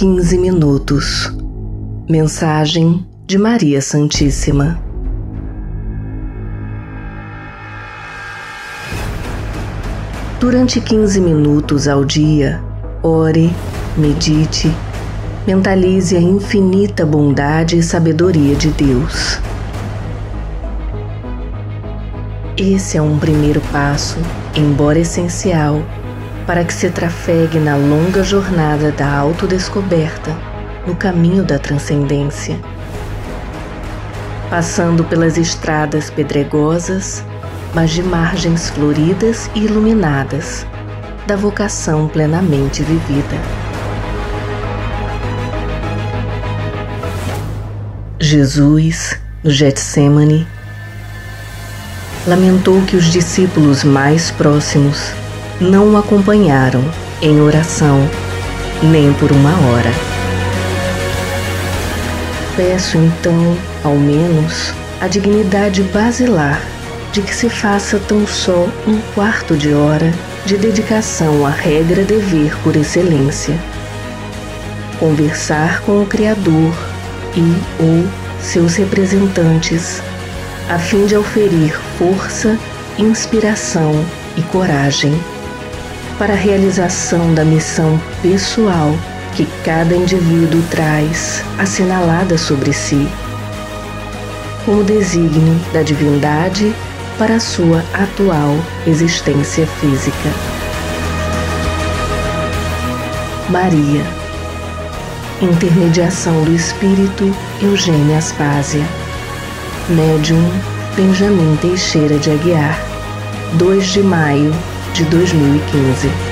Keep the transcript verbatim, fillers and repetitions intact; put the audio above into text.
quinze minutos. Mensagem de Maria Santíssima. Durante quinze minutos ao dia, ore, medite, mentalize a infinita bondade e sabedoria de Deus. Esse é um primeiro passo, embora essencial, para que se trafegue na longa jornada da autodescoberta no caminho da transcendência. Passando pelas estradas pedregosas, mas de margens floridas e iluminadas, da vocação plenamente vivida. Jesus, no Getsêmani, lamentou que os discípulos mais próximos não o acompanharam em oração, nem por uma hora. Peço então, ao menos, a dignidade basilar de que se faça tão só um quarto de hora de dedicação à regra dever por excelência. Conversar com o Criador e ou seus representantes, a fim de oferir força, inspiração e coragem para a realização da missão pessoal que cada indivíduo traz assinalada sobre si, como desígnio da divindade para a sua atual existência física. Maria, intermediação do Espírito Eugênia Aspásia, médium Benjamin Teixeira de Aguiar, dois de maio de dois mil e quinze.